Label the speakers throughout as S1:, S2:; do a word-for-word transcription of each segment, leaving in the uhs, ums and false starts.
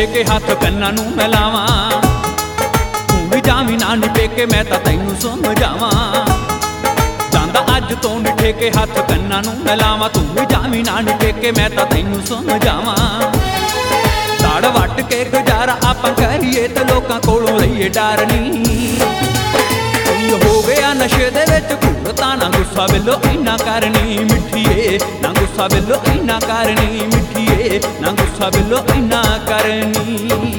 S1: ਠੇਕੇ ਹੱਥ ਕੰਨਾਂ ਨੂੰ ਮਿਲਾਵਾਂ। ਤੂੰ ਵੀ ਜਾਵੀਂ ਨਾ ਨੀ ਪੇਕੇ ਮੈਂ ਤਾਂ ਤੈਨੂੰ ਸਮਝਾਵਾਂ। ਜਾਂਦਾ ਅੱਜ ਤੋਂ ਨੀ ਠੇਕੇ ਹੱਥ ਕੰਨਾਂ ਨੂੰ ਮਿਲਾਵਾਂ। ਤੂੰ ਵੀ ਜਾਵੀਂ ਨਾ ਨੀ ਪੇਕੇ ਮੈਂ ਤਾਂ ਤੈਨੂੰ ਸਮਝਾਵਾਂ। ਤਾੜ ਵੱਟ ਕੇ ਗੁਜ਼ਾਰਾ ਆਪਾਂ ਕਰੀਏ ਤੇ ਲੋਕਾਂ ਕੋਲੋਂ ਲਈਏ ਡਰ ਨੀ। ਹੋ ਗਿਆ ਨਸ਼ੇ ਦੇ ਵਿੱਚ ਘੂਰਤਾ ਨਾ ਗੁੱਸਾ ਵੇਲੋ ਇੰਨਾ ਕਰਨੀ ਮਿੱਠੀਏ, ਨਾ ਗੁੱਸਾ ਵੇਲੋ ਇੰਨਾ ਕਰਨੀ ਮਿੱਠੀਏ, ਨਾ ਗੁੱਸਾ ਵੇਲੋ ਇੰਨਾ ਕਰਨੀ।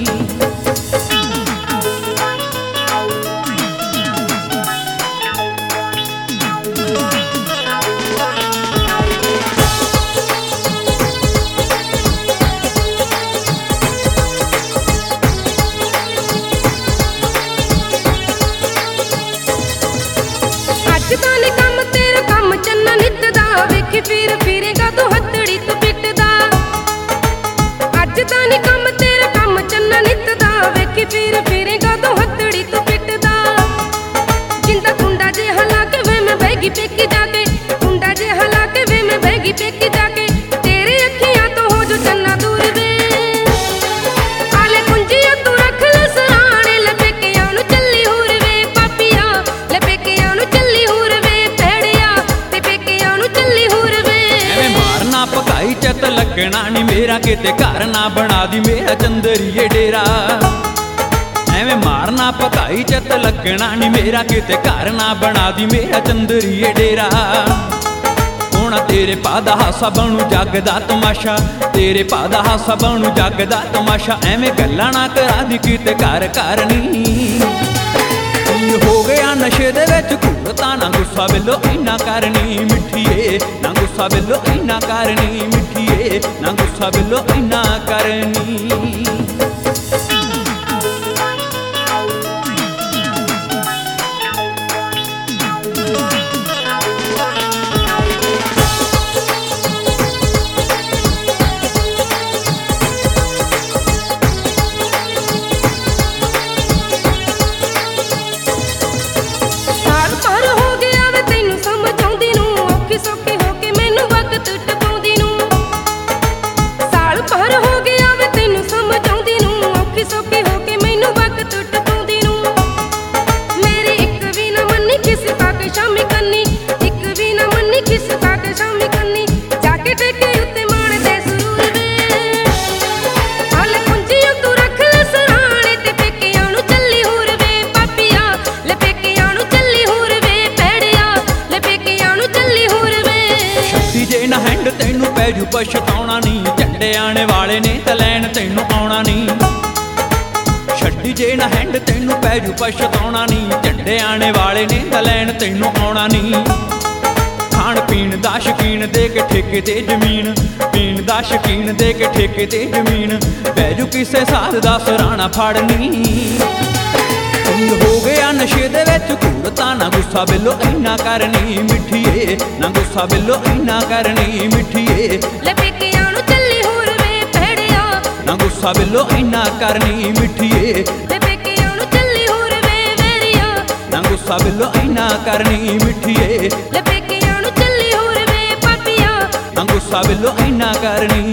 S2: ਅੱਜ ਤਾਂ ਨੀ ਕੰਮ ਤੇਰਾ ਕੰਮ ਚੰਨਾ ਨਿੱਤ ਦਾ, ਵੇਖੀ ਫਿਰ ਫਿਰੇਗਾ ਤੂੰ ਹੱਥੜੀ ਤੂੰ ਪਿੱਟਦਾ। ਅੱਜ ਤਾਂ ਨੀ ਕੰਮ ਤੇਰਾ ਕੰਮ ਚੰਨਾ ਨਿੱਤ ਦਾ, ਵੇਖੀ ਫਿਰ ਫਿਰੇਗਾ ਤੂੰ ਹੱਥੜੀ ਤੂੰ ਪਿੱਟਦਾ। ਜਿੰਦਾ ਕੁੰਡਾ ਜੇ ਹਲਾ ਕੇ ਵੇ ਮੈਂ ਬੈਗੀ ਪੇਕੀ ਜਾ ਕੇ, ਕੁੰਡਾ ਜੇ ਹਲਾ ਕੇ ਵੇ ਮੈਂ ਬੈਗੀ ਪੇਕੀ ਜਾ ਕੇ। ਤੇਰੇ ਅੱਖੀਆਂ ਤੋਂ ਹੋ ਜੋ ਚੰਨਾ ਦੂਰ ਵੇ, ਆਲੇ ਕੁੰਜੀਆਂ ਤੂੰ ਰੱਖ ਲੈ ਸਰਾਣੇ। ਲੈ ਪੇਕਿਆਂ ਨੂੰ ਚੱਲੀ ਹੂਰ ਵੇ ਪਾਪੀਆ, ਲੈ ਪੇਕਿਆਂ ਨੂੰ ਚੱਲੀ ਹੂਰ ਵੇ ਭੈੜਿਆ, ਤੇ ਪੇਕਿਆਂ ਨੂੰ ਚੱਲੀ ਹੂਰ ਵੇ।
S1: ਐਵੇਂ ਮਾਰਨਾ ਭਕਾਈ ਚੱਤ ਲੱਗਣਾ ਨੀ ਮੇਰਾ, ਕਿਤੇ ਘਰ ਨਾ ਬਣਾ ਦੀ ਮੇਰਾ ਚੰਦਰੀਏ ਡੇਰਾ। ਐਵੇਂ ਮਾਰਨਾ ਭਕਾਈ ਚੱਤ ਲੱਗਣਾ ਨੀ ਮੇਰਾ, ਕਿਤੇ ਘਰ ਨਾ ਬਣਾ ਦੀ ਮੇਰਾ ਚੰਦਰੀਏ ਡੇਰਾ। ਹੁਣ ਤੇਰੇ ਪਾ ਦਾ ਹਾਸਾ ਬਣੂ ਜੱਗ ਦਾ ਤਮਾਸ਼ਾ, ਤੇਰੇ ਪਾ ਦਾ ਹਾਸਾ ਬਣੂ ਜੱਗ ਦਾ ਤਮਾਸ਼ਾ। ਐਵੇਂ ਗੱਲਾਂ ਨਾ ਕਰਾ ਦੀ ਕਿਤੇ ਘਰ ਘਰ ਨੀ। ਹੋ ਗਿਆ ਨਸ਼ੇ ਦੇ ਵਿੱਚ ਘੂਰਤਾ ਨਾ ਗੁੱਸਾ ਵੇਲੋ ਇੰਨਾ ਕਰਨੀ ਮਿੱਠੀਏ, ਨਾ ਗੁੱਸਾ ਵੇਲੋ ਇੰਨਾ ਕਰਨੀ ਮਿੱਠੀਏ, ਨਾ ਗੁੱਸਾ ਵੇਲੋ ਇੰਨਾ ਕਰਨੀ।
S2: ਸਾਲ ਭਰ ਹੋ ਗਿਆ ਵੇ ਤੈਨੂੰ ਸਮਝਾਉਂਦੀ ਨੂੰ, ਔਖੀ ਸੌਖੀ ਹੋ ਕੇ ਮੈਨੂੰ ਵਕਤ ਟਪਾਉਂਦੀ ਨੂੰ। ਸਾਲ ਭਰ ਹੋ ਗਿਆ ਵੇ ਤੈਨੂੰ ਸਮਝਾਉਂਦੀ ਨੂੰ, ਔਖੀ ਸੌਖੀ ਹੋ ਕੇ ਮੈਨੂੰ ਵਕਤ ਟਪਾਉਂਦੀ ਨੂੰ। ਮੇਰੀ ਇੱਕ ਵੀ ਨਾ ਮੰਨੀ ਖਿਸਕਾ ਕੇ ਸ਼ਾਮੀ ਕੰਨੀ, ਇੱਕ ਵੀ ਨਾ ਮੰਨੀ ਖਿਸਕਾ ਕੇ ਸ਼ਾਮੀ ਕੰਨੀ। ਜਾ ਕੇ ਟੇਕੇ ਉੱਤੇ ਮਾਣ ਦੇ ਸਰੂਰ ਵੇ, ਆਲੇ ਕੁੰਜੀਆਂ ਤੂੰ ਰੱਖ ਲੈ ਸਰਾਣੇ। ਤੇ ਪੇਕਿਆਂ ਨੂੰ ਚੱਲੀ ਹੂਰ ਵੇ ਪਾਪੀਆ, ਲੈ ਪੇਕਿਆਂ ਨੂੰ ਚੱਲੀ ਹੂਰ ਵੇ ਭੈੜਿਆ, ਲੈ ਪੇਕਿਆਂ ਨੂੰ ਚੱਲੀ ਹੂਰ ਵੇ।
S1: ਸ਼ਕਤੀ ਜੇ ਨਾ ਹੈਂਡ ਤੈਨੂੰ ਪੈ ਜੂ ਪਛਤਾਉਣਾ ਨੀ, ਝੰਡੇ ਆਣੇ ਵਾਲੇ ਨੇ ਤਾਂ ਲੈਣ ਤੈਨੂੰ ਆਉਣਾ ਨੀ। ਛੱਡੀ ਜੇ ਨਾ ਹੈਂਡ ਤੈਨੂੰ ਪੈ ਜੂ ਪਛਤਾਉਣਾ ਨੀ, ਝੰਡੇ ਆਣੇ ਵਾਲੇ ਨੇ ਤਾਂ ਲੈਣ ਤੈਨੂੰ ਆਉਣਾ ਨੀ। ਖਾਣ ਪੀਣ ਦਾ ਸ਼ਕੀਨ ਦੇ ਕੇ ਠੇਕੇ ਤੇ ਜ਼ਮੀਨ, ਪੀਣ ਦਾ ਸ਼ਕੀਨ ਦੇ ਕੇ ਠੇਕੇ ਤੇ ਜ਼ਮੀਨ। ਪੈ ਜੂ ਕਿਸੇ ਸਾਧ ਦਾ ਸਰਾਣਾ ਫੜਨੀ। ਹੋ ਗਿਆ ਨਸ਼ੇ ਦੇ ਵਿੱਚ ਘੂਰਤਾ ਨਾ ਗੁੱਸਾ ਵੇਲੋ ਇੰਨਾ ਕਰਨੀ ਮਿੱਠੀਏ, ਨਾ ਗੁੱਸਾ ਵੇਲੋ ਇੰਨਾ ਕਰਨੀ ਮਿੱਠੀਏ।
S2: ਲੈ ਪੇਕਿਆਂ ਨੂੰ ਚੱਲੀ ਹੂਰ ਵੇ ਭੈੜਿਆ,
S1: ਨਾ ਗੁੱਸਾ ਵੇਲੋ ਇੰਨਾ ਕਰਨੀ ਮਿੱਠੀਏ।
S2: ਲੈ ਪੇਕਿਆਂ ਨੂੰ ਚੱਲੀ ਹੂਰ ਵੇ ਵੈਰੀਆ,
S1: ਨਾ ਗੁੱਸਾ ਵੇਲੋ ਇੰਨਾ ਕਰਨੀ ਮਿੱਠੀਏ।
S2: ਲੈ ਪੇਕਿਆਂ ਨੂੰ ਚੱਲੀ ਹੂਰ ਵੇ ਪਾਪੀਆ,
S1: ਨਾ ਗੁੱਸਾ ਵੇਲੋ ਇੰਨਾ ਕਰਨੀ